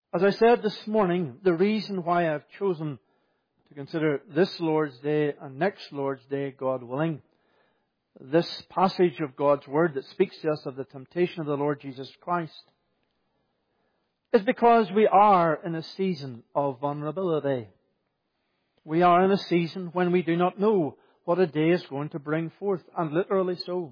As I said this morning, the reason why I've chosen to consider this Lord's Day and next Lord's Day, God willing, this passage of God's Word that speaks to us of the temptation of the Lord Jesus Christ, is because we are in a season of vulnerability. We are in a season when we do not know what a day is going to bring forth, and literally so.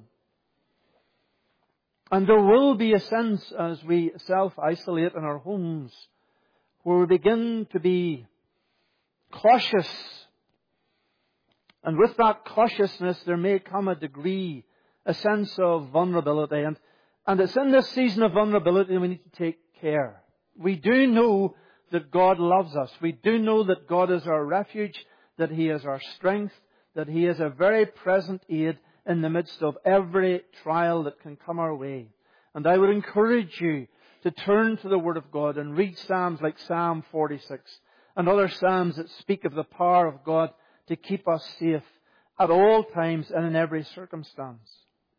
And there will be a sense as we self-isolate in our homes where we begin to be cautious. And with that cautiousness there may come a degree, a sense of vulnerability. And it's in this season of vulnerability we need to take care. We do know that God loves us. We do know that God is our refuge, that He is our strength, that He is a very present aid in the midst of every trial that can come our way. And I would encourage you to turn to the Word of God and read Psalms like Psalm 46 and other Psalms that speak of the power of God to keep us safe at all times and in every circumstance.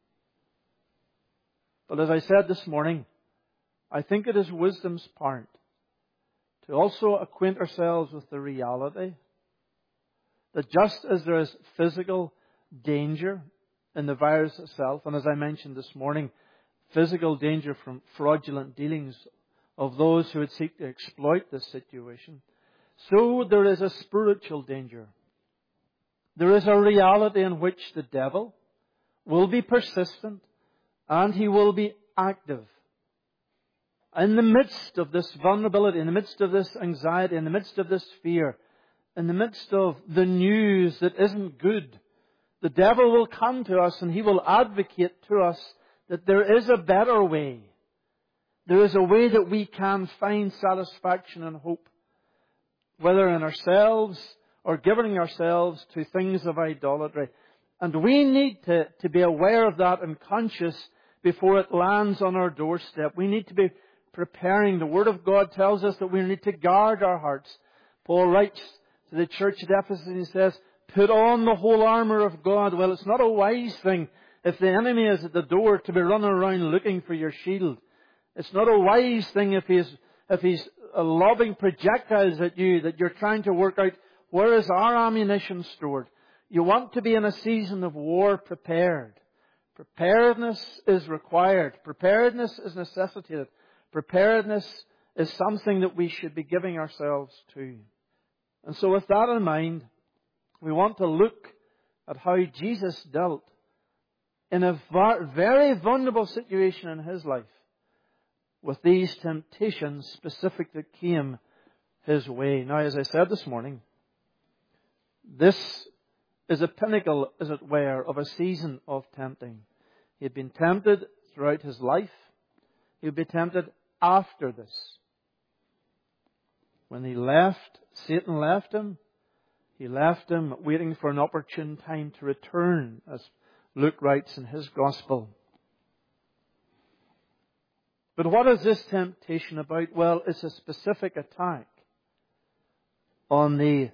But as I said this morning, I think it is wisdom's part to also acquaint ourselves with the reality that just as there is physical danger in the virus itself, and as I mentioned this morning, physical danger from fraudulent dealings of those who would seek to exploit this situation, so there is a spiritual danger. There is a reality in which the devil will be persistent and he will be active. In the midst of this vulnerability, in the midst of this anxiety, in the midst of this fear, in the midst of the news that isn't good, the devil will come to us and he will advocate to us that there is a better way. There is a way that we can find satisfaction and hope, whether in ourselves or giving ourselves to things of idolatry. And we need to be aware of that and conscious before it lands on our doorstep. We need to be preparing. The Word of God tells us that we need to guard our hearts. Paul writes to the church at Ephesus and he says, put on the whole armour of God. Well, it's not a wise thing if the enemy is at the door to be running around looking for your shield. It's not a wise thing if he's lobbing projectiles at you that you're trying to work out where is our ammunition stored. You want to be in a season of war prepared. Preparedness is required. Preparedness is necessitated. Preparedness is something that we should be giving ourselves to. And so with that in mind, we want to look at how Jesus dealt in a very vulnerable situation in His life with these temptations specific that came His way. Now, as I said this morning, this is a pinnacle, as it were, of a season of tempting. He had been tempted throughout His life. He would be tempted after this. When Satan left Him, He left Him waiting for an opportune time to return, as Luke writes in his Gospel. But what is this temptation about? Well, it's a specific attack on the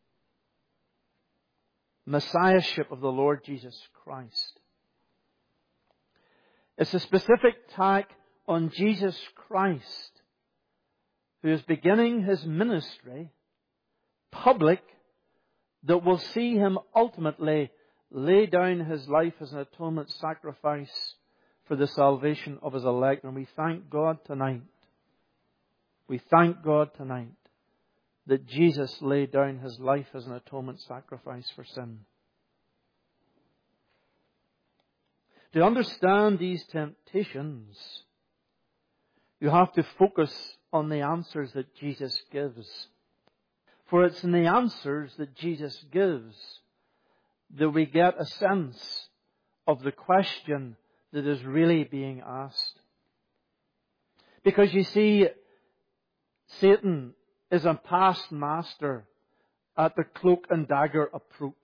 Messiahship of the Lord Jesus Christ. It's a specific attack on Jesus Christ, who is beginning His ministry, public, that will see Him ultimately lay down His life as an atonement sacrifice for the salvation of His elect. And we thank God tonight. We thank God tonight that Jesus laid down His life as an atonement sacrifice for sin. To understand these temptations, you have to focus on the answers that Jesus gives. For it's in the answers that Jesus gives that we get a sense of the question that is really being asked. Because you see, Satan is a past master at the cloak and dagger approach.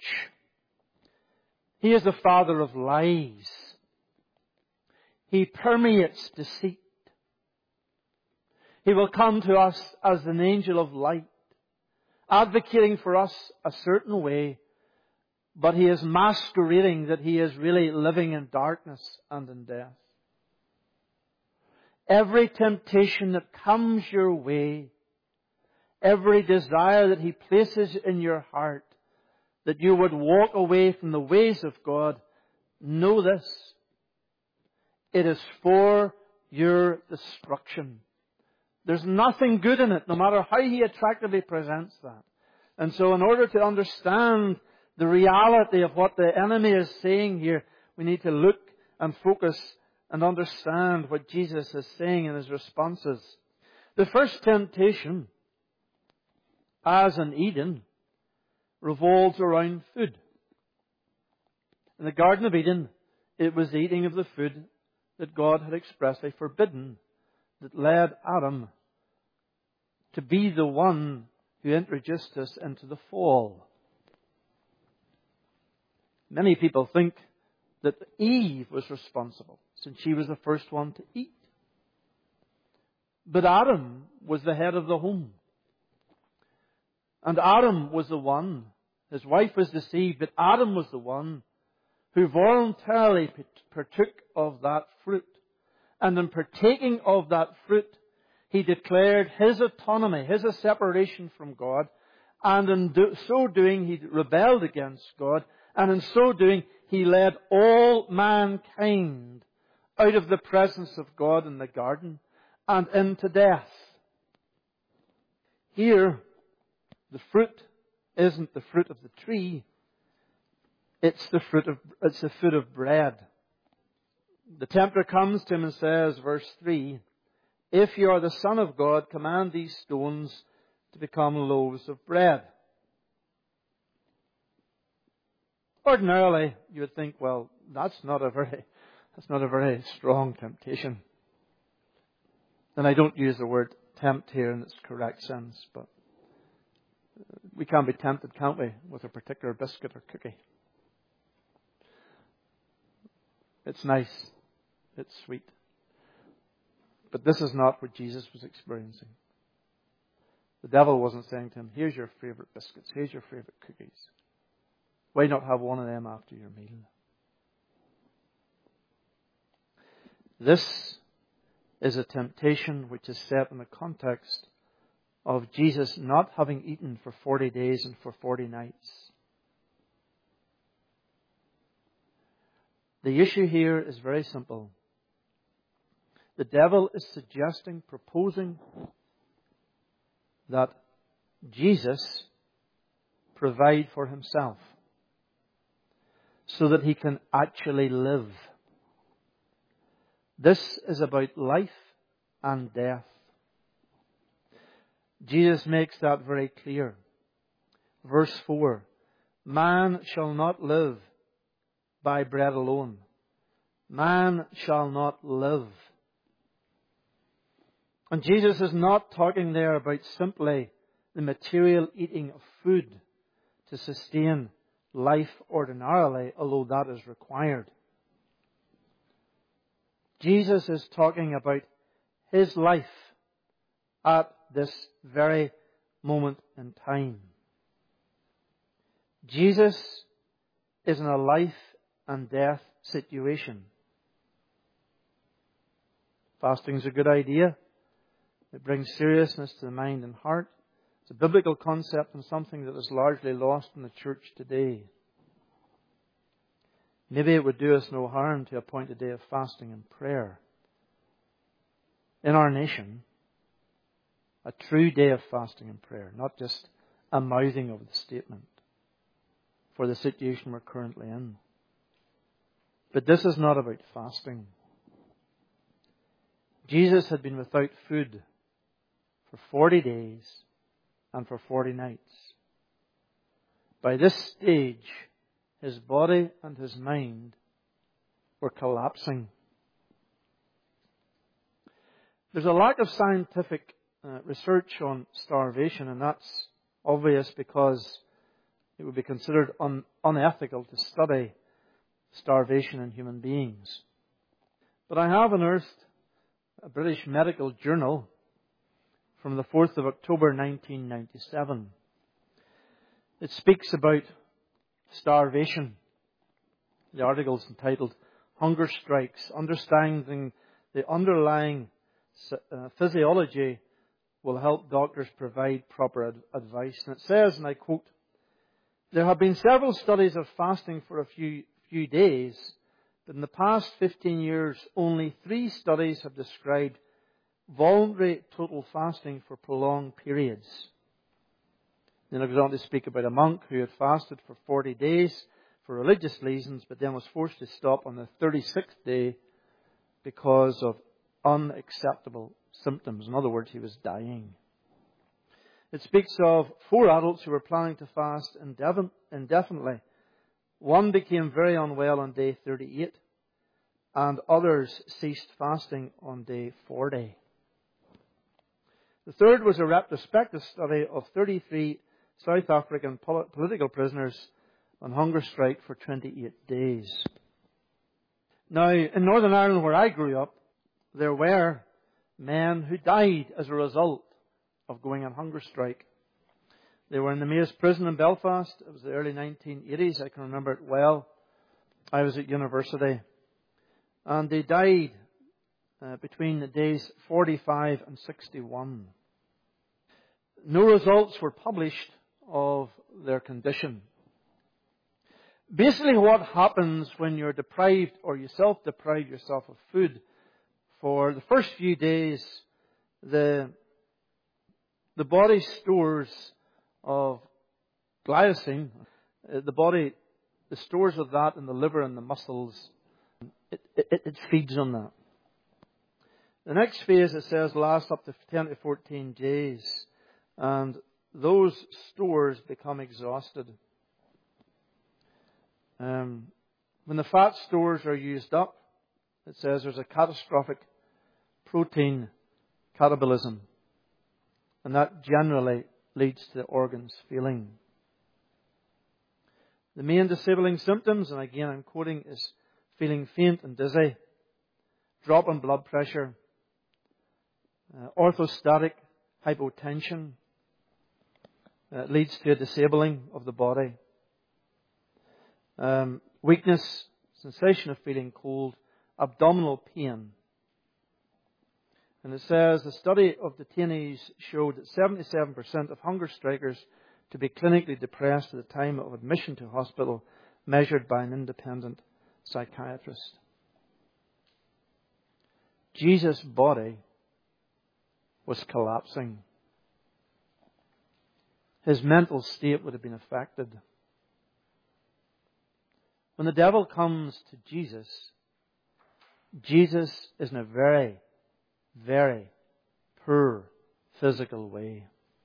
He is the father of lies. He permeates deceit. He will come to us as an angel of light, advocating for us a certain way, but he is masquerading that he is really living in darkness and in death. every temptation that comes your way, every desire that He places in your heart, that you would walk away from the ways of God, know this: it is for your destruction. There's nothing good in it, no matter how He attractively presents that. And so in order to understand the reality of what the enemy is saying here, we need to look and focus and understand what Jesus is saying in His responses. The first temptation, as in Eden, revolves around food. In the Garden of Eden, it was the eating of the food that God had expressly forbidden that led Adam to be the one who introduced us into the fall. Many people think that Eve was responsible, since she was the first one to eat. But Adam was the head of the home. And Adam was the one, his wife was deceived, but Adam was the one who voluntarily partook of that fruit. And in partaking of that fruit, he declared his autonomy, his separation from God. And in so doing, he rebelled against God. And in so doing, he led all mankind out of the presence of God in the garden and into death. Here, the fruit isn't the fruit of the tree. It's the fruit of bread. The tempter comes to him and says, verse 3, "If you are the Son of God, command these stones to become loaves of bread." Ordinarily, you would think, well, that's not a very strong temptation. And I don't use the word tempt here in its correct sense, but we can be tempted, can't we, with a particular biscuit or cookie? It's nice. It's sweet. But this is not what Jesus was experiencing. The devil wasn't saying to him, "Here's your favorite biscuits. Here's your favorite cookies. Why not have one of them after your meal?" This is a temptation which is set in the context of Jesus not having eaten for 40 days and for 40 nights. The issue here is very simple. The devil is proposing that Jesus provide for himself so that he can actually live. This is about life and death. Jesus makes that very clear. Verse 4, "Man shall not live by bread alone." Man shall not live. And Jesus is not talking there about simply the material eating of food to sustain life ordinarily, although that is required. Jesus is talking about his life at this very moment in time. Jesus is in a life and death situation. Fasting is a good idea. It brings seriousness to the mind and heart. It's a biblical concept and something that is largely lost in the church today. Maybe it would do us no harm to appoint a day of fasting and prayer in our nation. A true day of fasting and prayer, not just a mouthing of the statement for the situation we're currently in. But this is not about fasting. Jesus had been without food for 40 days and for 40 nights. By this stage, his body and his mind were collapsing. There's a lack of scientific research on starvation, and that's obvious because it would be considered unethical to study starvation in human beings. But I have unearthed a British medical journal from the 4th of October 1997. It speaks about starvation. The article is entitled "Hunger Strikes, Understanding the Underlying physiology will help doctors provide proper advice. And it says, and I quote, "There have been several studies of fasting for a few days, but in the past 15 years, only 3 studies have described voluntary total fasting for prolonged periods." Then it goes on to speak about a monk who had fasted for 40 days for religious reasons, but then was forced to stop on the 36th day because of unacceptable symptoms. In other words, he was dying. It speaks of 4 adults who were planning to fast indefinitely. One became very unwell on day 38, and others ceased fasting on day 40. The third was a retrospective study of 33 South African political prisoners on hunger strike for 28 days. Now, in Northern Ireland, where I grew up, there were men who died as a result of going on hunger strike. They were in the Maze prison in Belfast. It was the early 1980s. I can remember it well. I was at university. And they died between the days 45 and 61. No results were published of their condition. Basically, what happens when you're deprived or you self-deprive yourself of food, for the first few days, the body stores of glycine, the stores of that in the liver and the muscles, it feeds on that. The next phase, it says, lasts up to 10 to 14 days, and those stores become exhausted. When the fat stores are used up, it says there's a catastrophic protein catabolism, and that generally leads to the organs failing. The main disabling symptoms, and again I'm quoting, is feeling faint and dizzy, drop in blood pressure, orthostatic hypotension, leads to a disabling of the body, weakness, sensation of feeling cold, abdominal pain. And it says the study of detainees showed that 77% of hunger strikers to be clinically depressed at the time of admission to hospital, measured by an independent psychiatrist. Jesus' body was collapsing. His mental state would have been affected. When the devil comes to Jesus, Jesus is in a very, very poor physical way.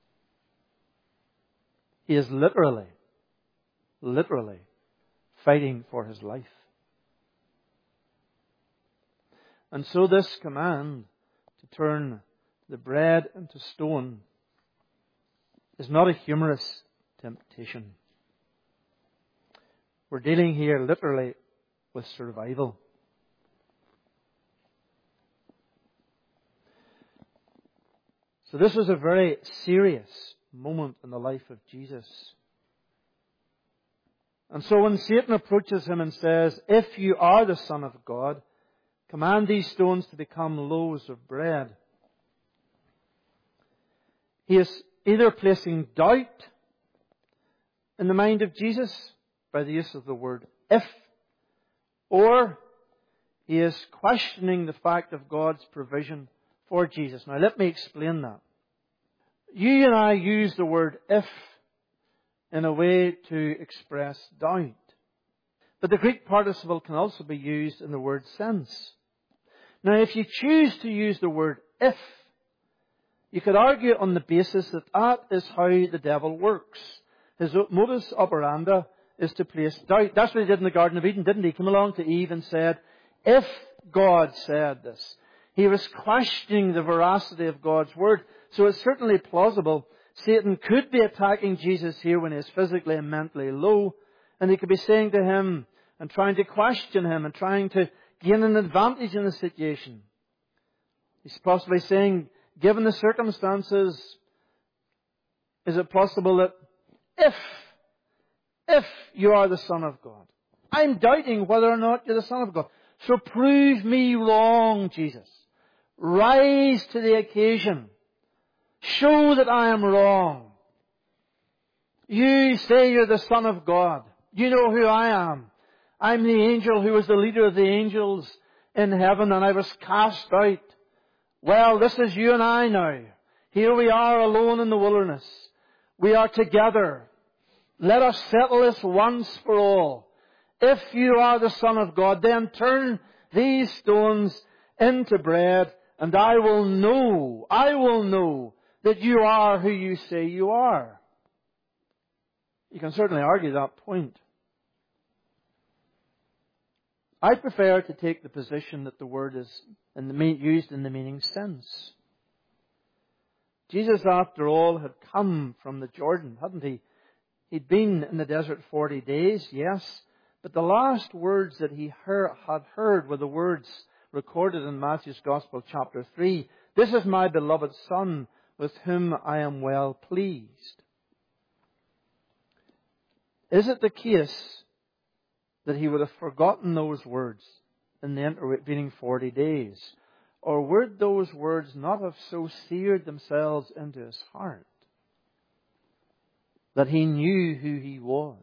He is literally fighting for his life. And so this command to turn the bread into stone is not a humorous temptation. We're dealing here literally with survival. So this was a very serious moment in the life of Jesus. And so when Satan approaches him and says, "If you are the Son of God, command these stones to become loaves of bread," he is either placing doubt in the mind of Jesus by the use of the word "if," or he is questioning the fact of God's provision for Jesus. Now let me explain that. You and I use the word "if" in a way to express doubt. But the Greek participle can also be used in the word "since." Now if you choose to use the word "if," you could argue on the basis that that is how the devil works. His modus operandi is to place doubt. That's what he did in the Garden of Eden, didn't he? He came along to Eve and said, "If God said this." He was questioning the veracity of God's word. So it's certainly plausible Satan could be attacking Jesus here when he is physically and mentally low. And he could be saying to him and trying to question him and trying to gain an advantage in the situation. He's possibly saying, given the circumstances, is it possible that if you are the Son of God, I'm doubting whether or not you're the Son of God. So prove me wrong, Jesus. Rise to the occasion. Show that I am wrong. You say you're the Son of God. You know who I am. I'm the angel who was the leader of the angels in heaven, and I was cast out. Well, this is you and I now. Here we are alone in the wilderness. We are together. Let us settle this once for all. If you are the Son of God, then turn these stones into bread, and I will know that you are who you say you are. You can certainly argue that point. I prefer to take the position that the word is used in the meaning sense. Jesus, after all, had come from the Jordan, hadn't he? He'd been in the desert 40 days, yes, but the last words that he had heard were the words recorded in Matthew's Gospel, chapter 3. This is my beloved Son, with whom I am well pleased. Is it the case that he would have forgotten those words in the intervening 40 days? Or would those words not have so seared themselves into his heart that he knew who he was?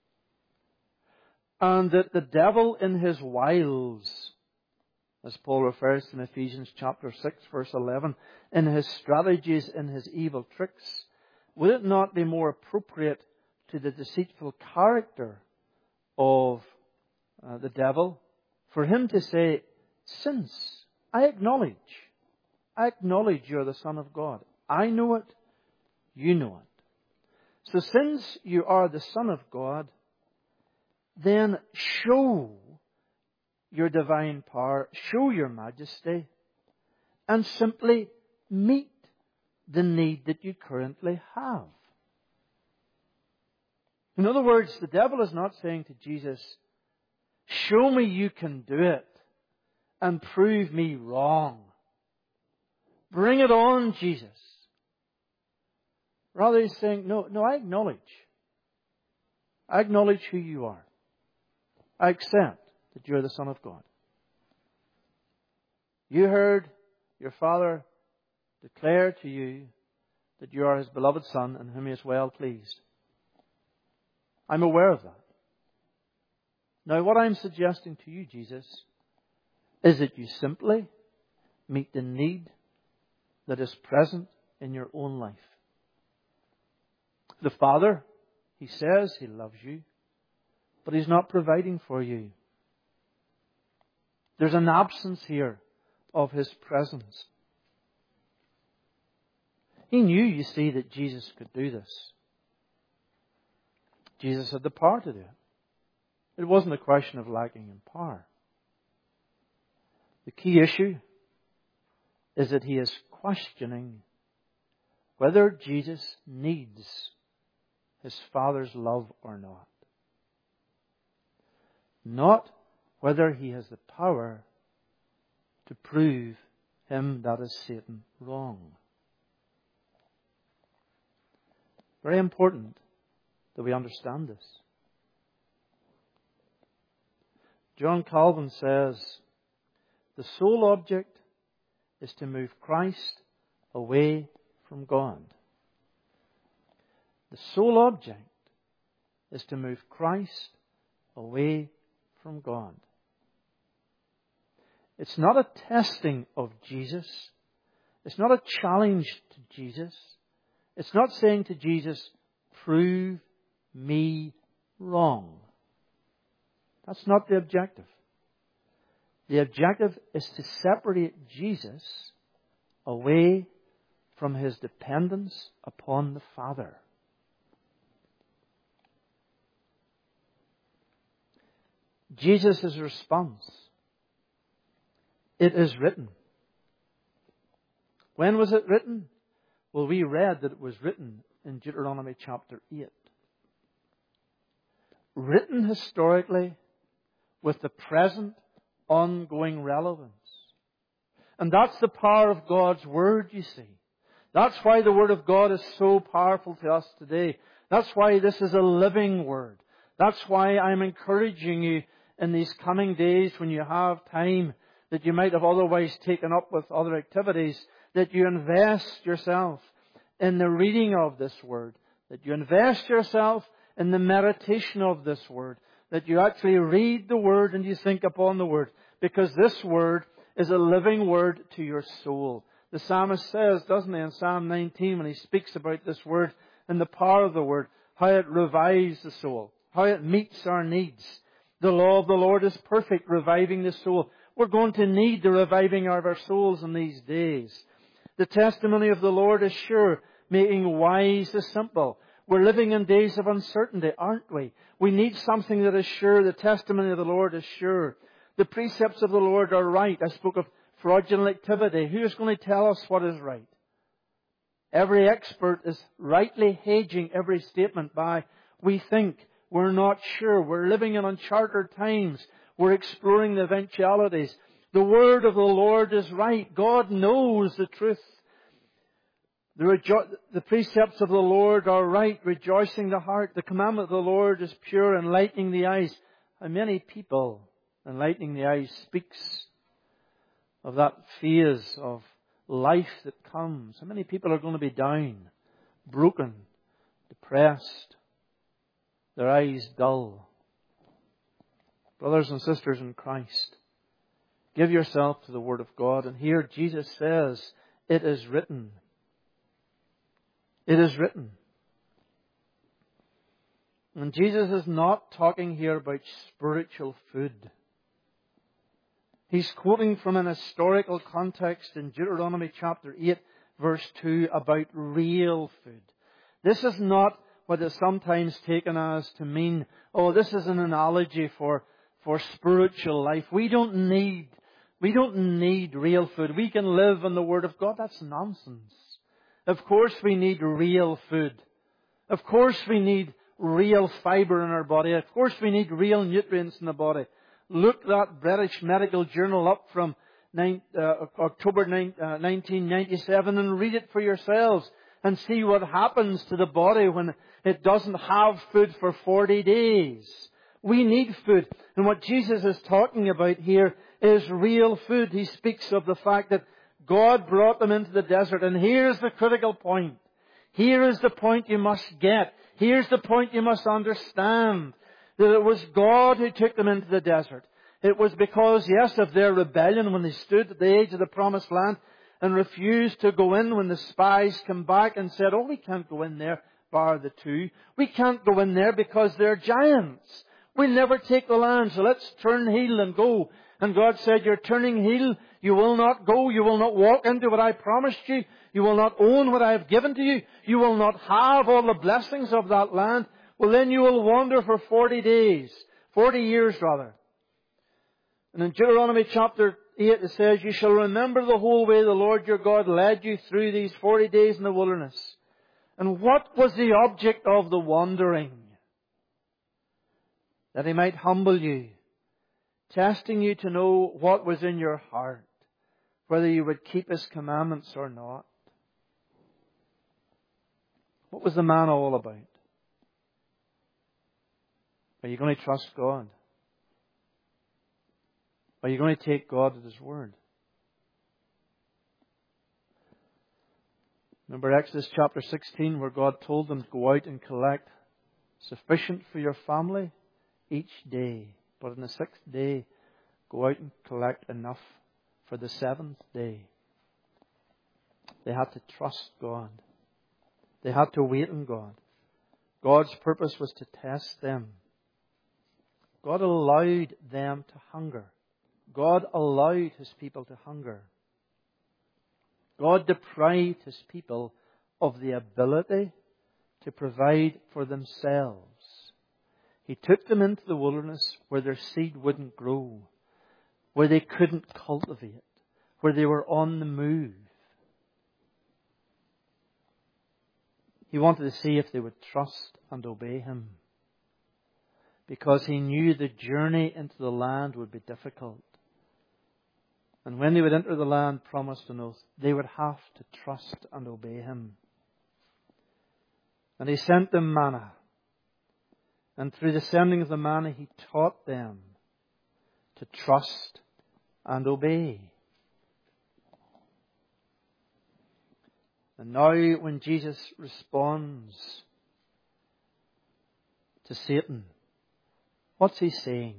And that the devil in his wiles, as Paul refers to in Ephesians chapter 6 verse 11, in his strategies, in his evil tricks, would it not be more appropriate to the deceitful character of the devil for him to say, since I acknowledge you're the Son of God. I know it, you know it. So since you are the Son of God, then show your divine power, show your majesty, and simply meet the need that you currently have. In other words, the devil is not saying to Jesus, show me you can do it and prove me wrong. Bring it on, Jesus. Rather, he's saying, no, I acknowledge who you are. I accept that you're the Son of God. You heard your Father declare to you that you are His beloved Son in whom He is well pleased. I'm aware of that. Now, what I'm suggesting to you, Jesus, is that you simply meet the need that is present in your own life. The Father, He says He loves you, but He's not providing for you. There's an absence here of His presence. He knew, you see, that Jesus could do this. Jesus had the power to do it. It wasn't a question of lacking in power. The key issue is that he is questioning whether Jesus needs his Father's love or not. Not whether he has the power to prove him, that is Satan, wrong. Very important that we understand this. John Calvin says, the sole object is to move Christ away from God. The sole object is to move Christ away from God. It's not a testing of Jesus. It's not a challenge to Jesus. It's not saying to Jesus, prove me wrong. That's not the objective. The objective is to separate Jesus away from his dependence upon the Father. Jesus' response, it is written. When was it written? Well, we read that it was written in Deuteronomy chapter 8. Written historically with the present ongoing relevance. And that's the power of God's Word, you see. That's why the Word of God is so powerful to us today. That's why this is a living Word. That's why I'm encouraging you in these coming days when you have time that you might have otherwise taken up with other activities, that you invest yourself in the reading of this Word, that you invest yourself in the meditation of this Word, that you actually read the Word and you think upon the Word, because this Word is a living Word to your soul. The psalmist says, doesn't he, in Psalm 19, when he speaks about this Word and the power of the Word, how it revives the soul, how it meets our needs. The law of the Lord is perfect, reviving the soul. We're going to need the reviving of our souls in these days. The testimony of the Lord is sure, making wise the simple. We're living in days of uncertainty, aren't we? We need something that is sure. The testimony of the Lord is sure. The precepts of the Lord are right. I spoke of fraudulent activity. Who is going to tell us what is right? Every expert is rightly hedging every statement by, we think, we're not sure, we're living in uncharted times, we're exploring the eventualities. The word of the Lord is right. God knows the truth. The precepts of the Lord are right, rejoicing the heart. The commandment of the Lord is pure, enlightening the eyes. How many people, enlightening the eyes, speaks of that phase of life that comes. How many people are going to be down, broken, depressed, their eyes dull? Brothers and sisters in Christ, give yourself to the Word of God. And here Jesus says, it is written. It is written. And Jesus is not talking here about spiritual food. He's quoting from an historical context in Deuteronomy chapter 8, verse 2, about real food. This is not what is sometimes taken as to mean, oh, this is an analogy for spiritual life. We don't need real food. We can live on the Word of God. That's nonsense. Of course we need real food. Of course we need real fibre in our body. Of course we need real nutrients in the body. Look that British Medical Journal up from October 1997 and read it for yourselves and see what happens to the body when it doesn't have food for 40 days. We need food. And what Jesus is talking about here is real food. He speaks of the fact that God brought them into the desert. And here's the critical point. Here is the point you must get. Here's the point you must understand. That it was God who took them into the desert. It was because, yes, of their rebellion when they stood at the edge of the promised land and refused to go in when the spies came back and said, oh, we can't go in there, bar the two. We can't go in there because they're giants. We'll never take the land, so let's turn heel and go. And God said, you're turning heel. You will not go. You will not walk into what I promised you. You will not own what I have given to you. You will not have all the blessings of that land. Well, then you will wander for 40 days. 40 years, rather. And in Deuteronomy chapter 8, it says, you shall remember the whole way the Lord your God led you through these 40 days in the wilderness. And what was the object of the wandering? That He might humble you, testing you to know what was in your heart, whether you would keep His commandments or not. What was the man all about? Are you going to trust God? Are you going to take God at His word? Remember Exodus chapter 16, where God told them to go out and collect sufficient for your family each day. But on the sixth day, go out and collect enough for the seventh day. They had to trust God. They had to wait on God. God's purpose was to test them. God allowed them to hunger. God allowed His people to hunger. God deprived His people of the ability to provide for themselves. He took them into the wilderness where their seed wouldn't grow, where they couldn't cultivate, where they were on the move. He wanted to see if they would trust and obey Him, because He knew the journey into the land would be difficult. And when they would enter the land promised on oath, they would have to trust and obey Him. And He sent them manna. And through the sending of the manna, He taught them to trust and obey. And now when Jesus responds to Satan, what's he saying?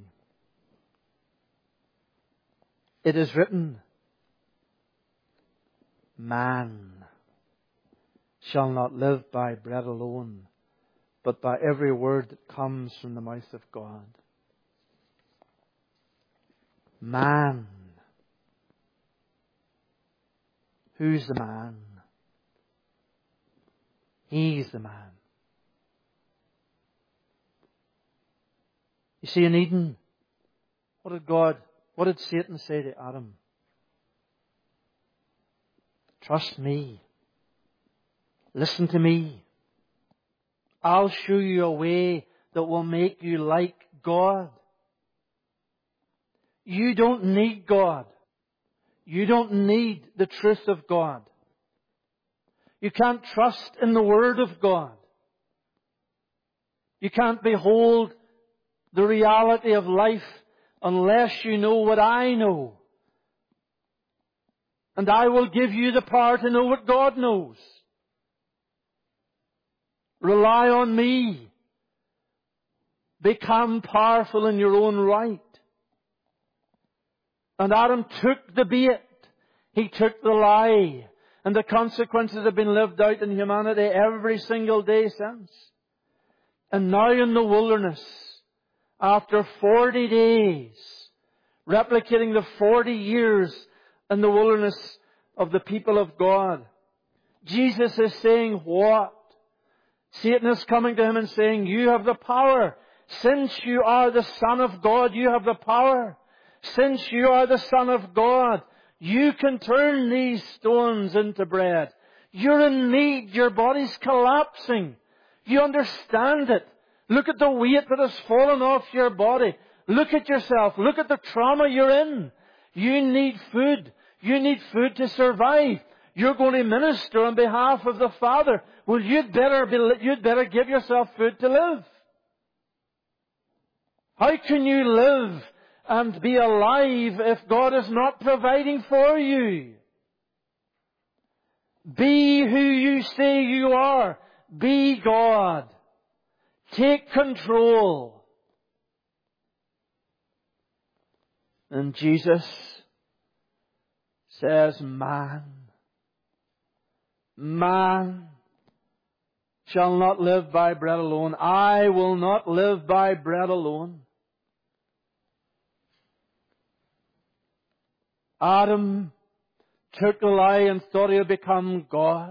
It is written, man shall not live by bread alone, but by every word that comes from the mouth of God. Man. Who's the man? He's the man. You see, in Eden, what did Satan say to Adam? Trust me. Listen to me. I'll show you a way that will make you like God. You don't need God. You don't need the truth of God. You can't trust in the Word of God. You can't behold the reality of life unless you know what I know. And I will give you the power to know what God knows. Rely on me. Become powerful in your own right. And Adam took the bait. He took the lie. And the consequences have been lived out in humanity every single day since. And now in the wilderness, after 40 days, replicating the 40 years in the wilderness of the people of God, Jesus is saying what? Satan is coming to him and saying, you have the power. Since you are the Son of God, you have the power. Since you are the Son of God, you can turn these stones into bread. You're in need. Your body's collapsing. You understand it. Look at the weight that has fallen off your body. Look at yourself. Look at the trauma you're in. You need food. You need food to survive. You're going to minister on behalf of the Father. Well, you'd better give yourself food to live. How can you live and be alive if God is not providing for you? Be who you say you are. Be God. Take control. And Jesus says, man shall not live by bread alone. I will not live by bread alone. Adam took the lie and thought he would become God.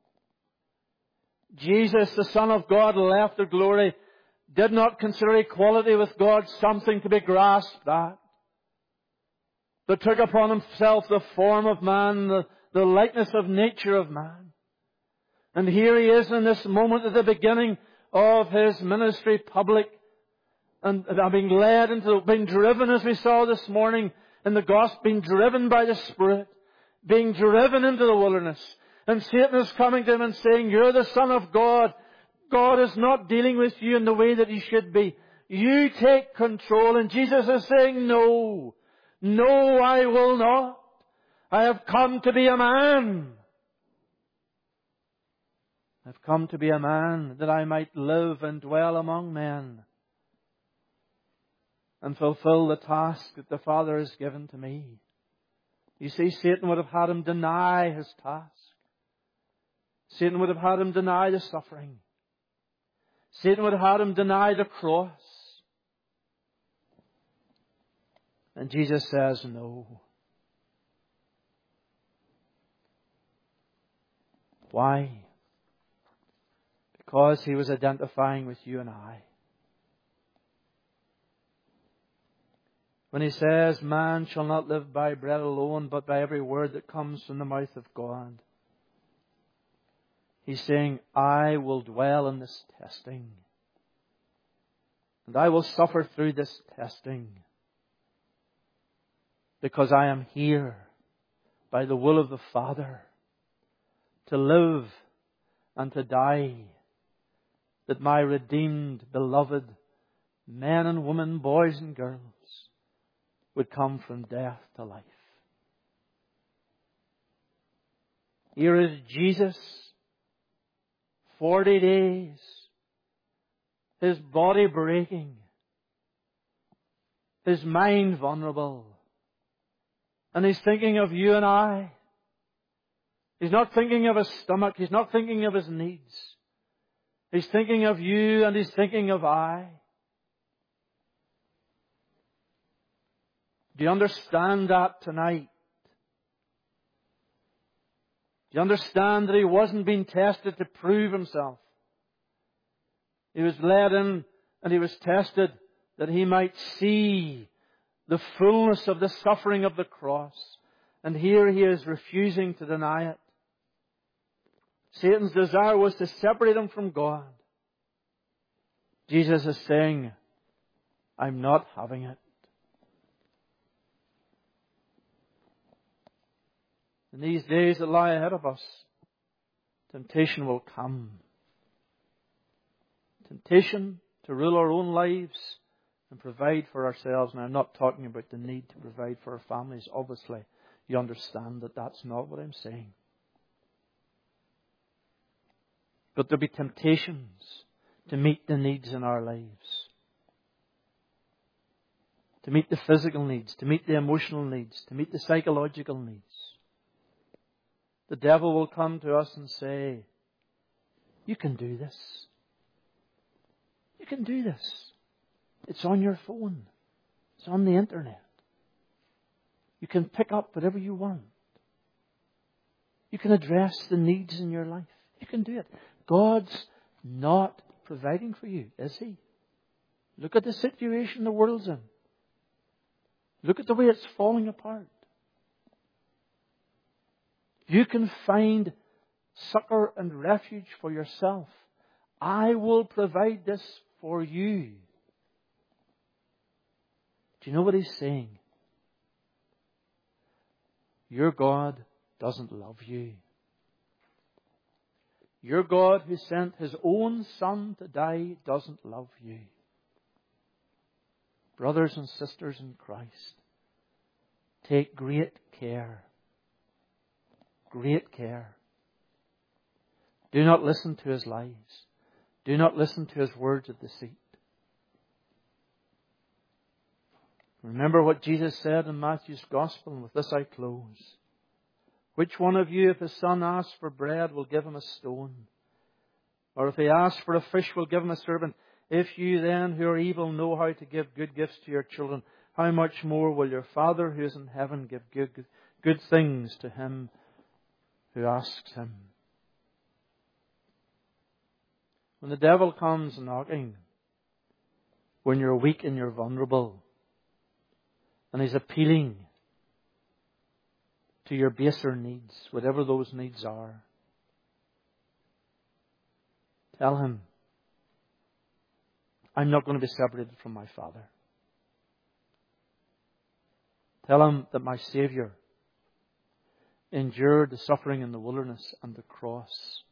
Jesus, the Son of God, left the glory, did not consider equality with God something to be grasped at, but took upon himself the form of man, the likeness of nature of man. And here he is in this moment at the beginning of his ministry public, and being led being driven, as we saw this morning in the gospel, being driven by the Spirit, being driven into the wilderness. And Satan is coming to him and saying, you're the Son of God. God is not dealing with you in the way that He should be. You take control. And Jesus is saying, no, I will not. I have come to be a man. I've come to be a man that I might live and dwell among men and fulfill the task that the Father has given to me. You see, Satan would have had him deny his task. Satan would have had him deny the suffering. Satan would have had him deny the cross. And Jesus says, no. Why? Because He was identifying with you and I. When He says, man shall not live by bread alone, but by every word that comes from the mouth of God, He's saying, I will dwell in this testing. And I will suffer through this testing. Because I am here by the will of the Father to live and to die, that my redeemed, beloved men and women, boys and girls, would come from death to life. Here is Jesus, 40 days, His body breaking, His mind vulnerable. And He's thinking of you and I. He's not thinking of His stomach. He's not thinking of His needs. He's thinking of you and He's thinking of I. Do you understand that tonight? Do you understand that He wasn't being tested to prove Himself? He was led in and He was tested that He might see the fullness of the suffering of the cross. And here He is refusing to deny it. Satan's desire was to separate Him from God. Jesus is saying, I'm not having it. In these days that lie ahead of us, temptation will come. Temptation to rule our own lives and provide for ourselves. And I'm not talking about the need to provide for our families. Obviously, you understand that that's not what I'm saying. But there'll be temptations to meet the needs in our lives. To meet the physical needs, to meet the emotional needs, to meet the psychological needs. The devil will come to us and say, you can do this. You can do this. It's on your phone. It's on the internet. You can pick up whatever you want. You can address the needs in your life. You can do it. God's not providing for you, is He? Look at the situation the world's in. Look at the way it's falling apart. You can find succor and refuge for yourself. I will provide this for you. Do you know what He's saying? Your God doesn't love you. Your God who sent His own Son to die doesn't love you. Brothers and sisters in Christ, take great care. Great care. Do not listen to his lies. Do not listen to his words of deceit. Remember what Jesus said in Matthew's Gospel, and with this I close. Which one of you, if his son asks for bread, will give him a stone? Or if he asks for a fish, will give him a serpent? If you then, who are evil, know how to give good gifts to your children, how much more will your Father who is in heaven give good things to him who asks Him? When the devil comes knocking, when you're weak and you're vulnerable, and he's appealing to your baser needs, whatever those needs are, tell him, I'm not going to be separated from my Father. Tell him that my Saviour endured the suffering in the wilderness and the cross,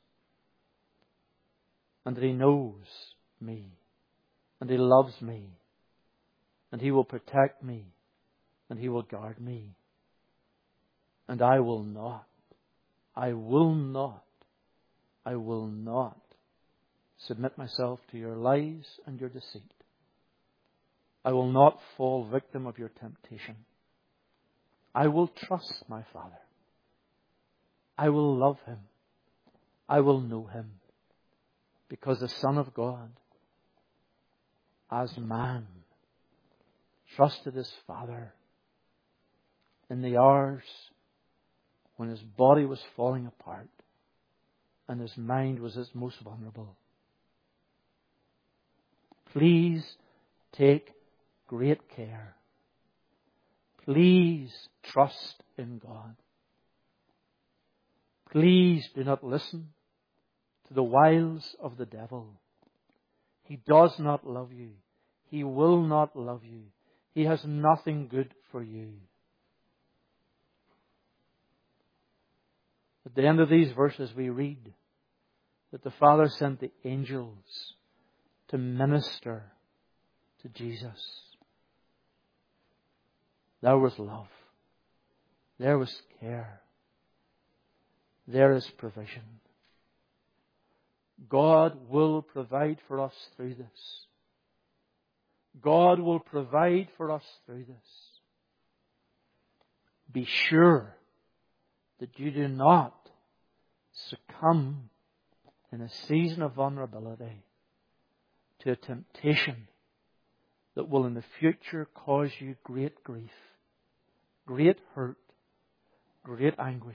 and that He knows me, and He loves me, and He will protect me, and He will guard me. And I will not submit myself to your lies and your deceit. I will not fall victim of your temptation. I will trust my Father. I will love Him. I will know Him. Because the Son of God, as man, trusted His Father in the hours when His body was falling apart and His mind was His most vulnerable. Please take great care. Please trust in God. Please do not listen to the wiles of the devil. He does not love you. He will not love you. He has nothing good for you. At the end of these verses we read that the Father sent the angels to minister to Jesus. there was love. There was care. There is provision. God will provide for us through this. God will provide for us through this. Be sure that you do not succumb in a season of vulnerability to a temptation that will in the future cause you great grief, great hurt, great anguish.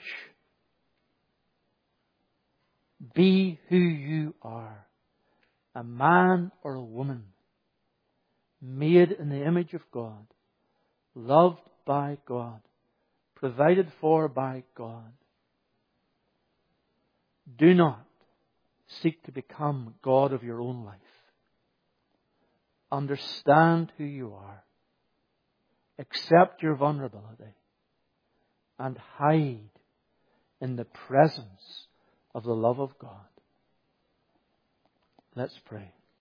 Be who you are, a man or a woman, made in the image of God, loved by God, provided for by God. Do not seek to become God of your own life. Understand who you are. Accept your vulnerability. And hide in the presence of the love of God. Let's pray.